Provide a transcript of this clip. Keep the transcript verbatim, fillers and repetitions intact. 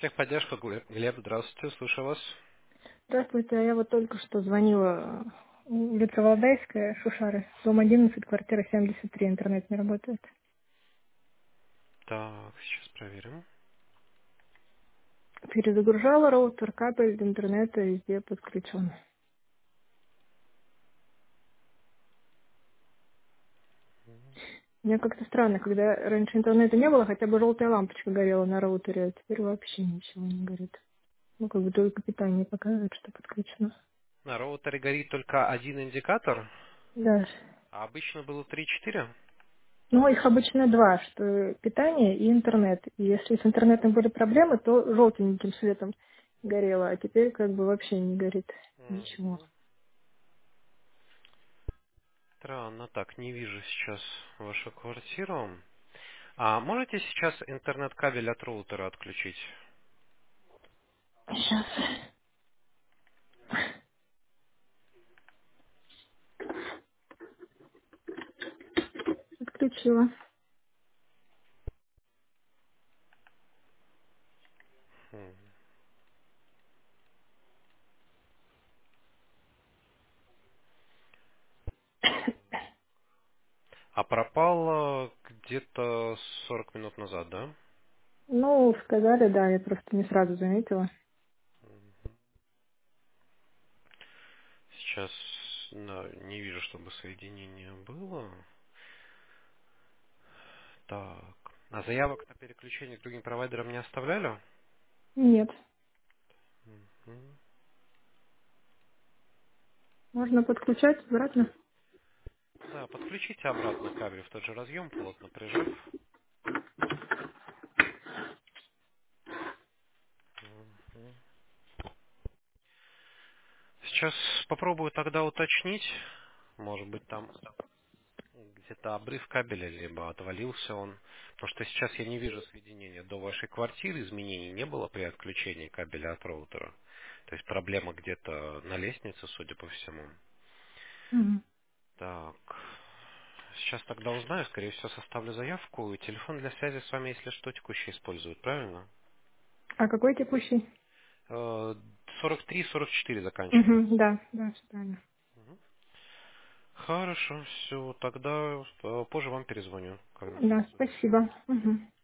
Техподдержка, Глеб, Глеб, здравствуйте, слушаю вас. Здравствуйте, а я вот только что звонила э, улица Валдайская, Шушары, дом одиннадцать, квартира семьдесят три, интернет не работает. Так, сейчас проверим. Перезагружала роутер, кабель до интернета везде подключен. Мне как-то странно, когда раньше интернета не было, хотя бы желтая лампочка горела на роутере, а теперь вообще ничего не горит. Ну, как бы только питание показывает, что подключено. На роутере горит только один индикатор, Да. а обычно было три-четыре. Ну, их обычно два, что питание и интернет. И если с интернетом были проблемы, то желтеньким светом горело, а теперь как бы вообще не горит ничего. Мгм. Странно, так, не вижу сейчас вашу квартиру. А можете сейчас интернет-кабель от роутера отключить? Сейчас отключила. Хм. А пропал где-то сорок минут назад, да? Ну, сказали, да, я просто не сразу заметила. Сейчас да, не вижу, чтобы соединение было. Так. А заявок на переключение к другим провайдерам не оставляли? Нет. Мгм. Можно подключать обратно. Да, подключите обратно кабель в тот же разъем, плотно прижав. Мгм. Сейчас попробую тогда уточнить. Может быть, там где-то обрыв кабеля, либо отвалился он. Потому что сейчас я не вижу соединения до вашей квартиры, изменений не было при отключении кабеля от роутера. То есть проблема где-то на лестнице, судя по всему. Мгм. Так. Сейчас тогда узнаю, скорее всего, составлю заявку. Телефон для связи с вами, если что, текущий используют, правильно? А какой текущий? Э, сорок три сорок четыре заканчивается. Угу, да, да, всё правильно. Мгм. Хорошо, все, тогда э, позже вам перезвоню, когда Да, будет удобно. спасибо. Угу.